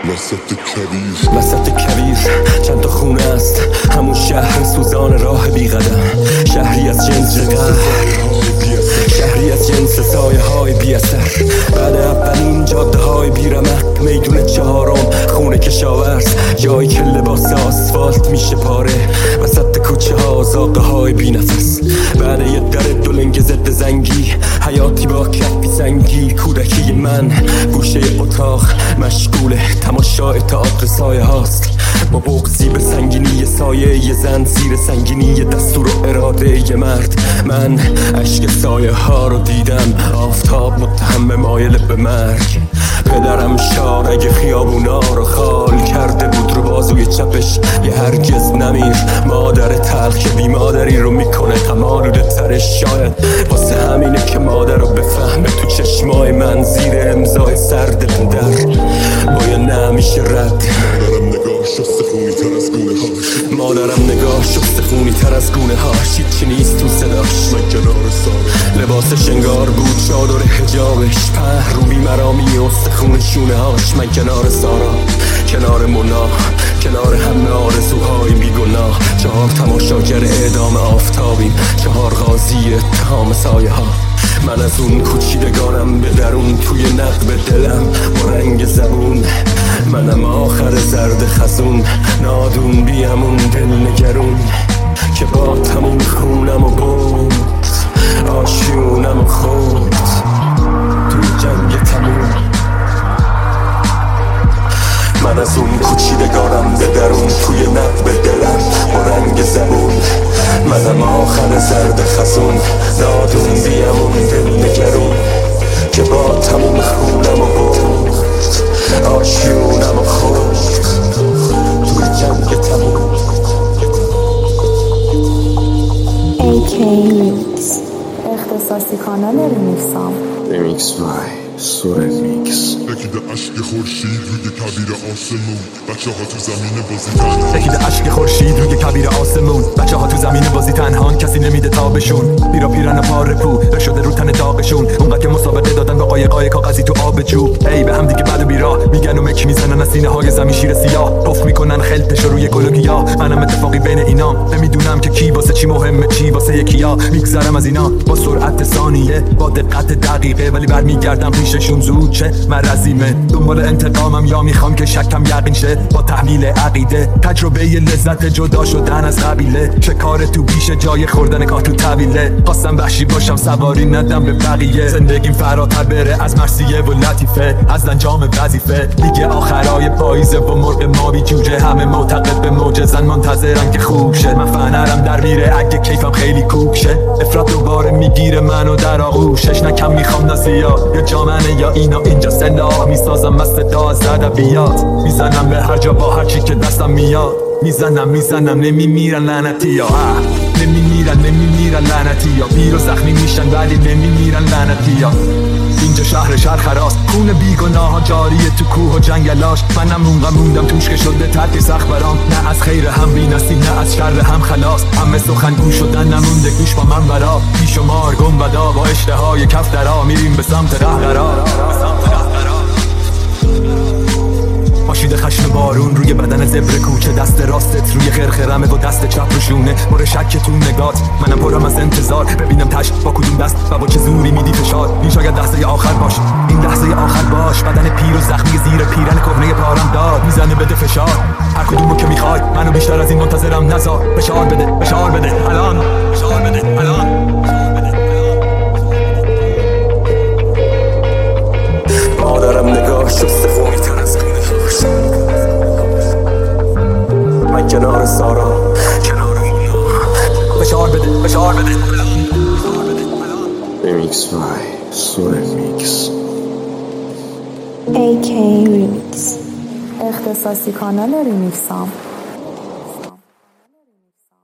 وسط کویر چند تا خونه است، همون شهر سوزان راه بی قدم. شهری از جنس قهر، شهری از جنس سایه های بی اثر. بعد اولین جاده های بی رمق، میدون چهارم خونه کشاورز، جایی که لباس آسفالت میشه پاره. وسط کوچه ها زاغه های بی نفس. بعد یه در دولنگ ضد زنگی، حیاتی با کفی سنگی. کودکی من گوشه اتاق مشغول تماشای تئاتر سایه هاست، با بغضی به سنگینی سایه ی زن، زیر سنگینی دستور و اراده ی مرد. من عشق سایه ها رو دیدم، آفتاب متهم مایل به مرگ. پدرم شارگ خیابونا رو خال کرده بود رو بازوی چپش، یه هرگز نمیر. مادر تلخ که بی مادری رو میکنه غم‌آلوده ترش. شاید واسه همینه که مادر رو بفهمه تو چشمای من، زیر امضای سرد پدر با یه نمیشه رد. مادرم نگاه شستخونی تر از گونه هاش، هیچی نیست تو صداش. لباسش انگار بود چادر حجابش، په رو بیمرامی استخون شونه هاش. من کنار سارا، کنار مونا، کنار همه آرزوهای بیگناه. 4 تماشاگر اعدام آفتابیم، 4 قاضی اتهام سایه ها. من از اون کوچیدگانم به درون، توی نقب دلم با رنگ زبون. منم آخر زرد خزون، نادون بیامون دل نگرون، که با تموم خونم و بود آشیونم و خود توی جنگ تموم. من از اون کوچیدگانم به درون، توی نقب دلم با رنگ زبون. منم آخر زرد خزون، نادون بیامون دل نگرون، که با تموم خونم و بود آشیونم و خود توی جنگ تموم. AK Remix اختصاصی کانال ریمیکسام. ریمیکس وای سور ریمیکس. یکیده عشق خورشید روی کبیر آسمون، بچه ها تو زمین بازی تنها. یکیده عشق خورشید روی کبیر آسمون، بچه ها تو زمین بازی تنهان، کسی نمیده تابشون. پیرا پیرن پاره پو شده رو تن داغشون، اونقدر که مسابقه دادن با قایقای کاغذی تو آب جوب. ای به هم دیگه بد و بیراه میگن و مک میزنن از سینه های زمین شیر سیاه. پف میکنن خلطشو روی گل و گیاه. منم اتفاقی بین اینام، نمیدونم که کی واسه چی مهمه، چی واسه یکیا. میگذرم از اینا با سرعت ثانیه، با دقت دقیقه، ولی برمیگردم پیششون زود چه مرضیمه. دنبال انتقامم یا میخوام که شکم یقین شه، با تحلیل عقیده تجربه ی لذت جدا شدن از قبیله. شکار تو بیش جای خوردن کاه تو طویله. خواستم وحشی باشم سواری ندم به بقیه، زندگیم فراتر بره از مرثیه و لطیفه، از انجام وظیفه. دیگه آخرای پاییزه و مرغ ما بی جوجه، همه معتقد به معجزن منتظرن که خوب شه. من فنرم در میره اگه کیفم خیلی کوک شه، افراد دوباره میگیره منو در آغوشش. نکم میخوام نه زیاد، یا جامنه یا اینا اینجا سلاح میسازم از صدا از ادبیات. میزنم به هر جا با هر چی که دستم میاد، میزنم نمیمیرن لعنتی ها، نمیمیرن لعنتی ها. پیر و زخمی میشن ولی نمیمیرن لعنتی ها. اینجا شهر خراست، خون بیگناه ها جاریه تو کوه و جنگلاش. منم موندم توش که شده ترک سخت برام، نه از خیر هم بی نصیب نه از شر هم خلاص. همه سخنگو شدن نمونده گوش با من برا، بیشمار گنبدا با اشتهای کف درا. میریم به سمت ره قرار، پاشیده خشم بارون روی بدن زبر کوچه. دست راستت روی خرخرمه و دست چپ رو شونه، پر شک تو نگات. منم پرم از انتظار ببینم تش با کدوم دست و با چه زوری میدی فشار. این شاید لحظه آخر باش، این لحظه آخر باش. بدن پیر و زخمی زیر پیرن کهنه پارم داد میزنه بده فشار. هر کدومو که میخوای منو بیشتر از این منتظرم نذار. فشار بده الان، فشار بده الان. مادرم نگاه شستخونی تر از گونه هاش. من کنار سارا، کنار مونا. فشار بده ریمیکس وای سور ریمیکس. AK Remix اختصاصی کانال ریمیکسام.